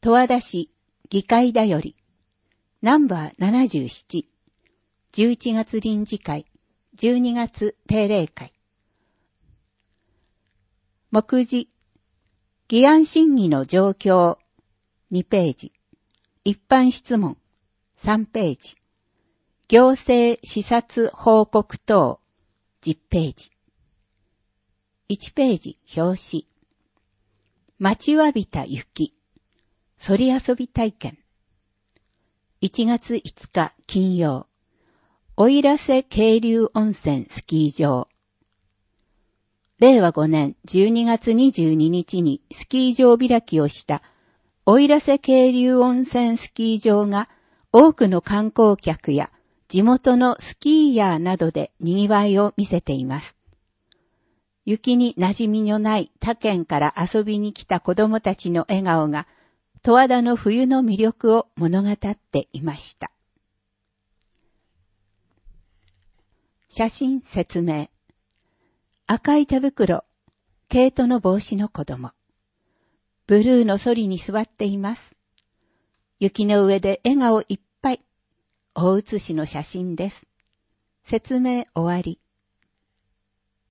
十和田市議会だより、ナンバー77、11月臨時会、12月定例会。目次、議案審議の状況、2ページ。一般質問、3ページ。行政視察報告等、10ページ。1ページ、表紙。待ちわびた雪、そり遊び体験。1月5日金曜、奥入瀬渓流温泉スキー場。令和5年12月22日にスキー場開きをした奥入瀬渓流温泉スキー場が多くの観光客や地元のスキーヤーなどで賑わいを見せています。雪に馴染みのない他県から遊びに来た子供たちの笑顔が十和田の冬の魅力を物語っていました。写真説明。赤い手袋、毛糸の帽子の子供。ブルーのソリに座っています。雪の上で笑顔いっぱい。大写しの写真です。説明終わり。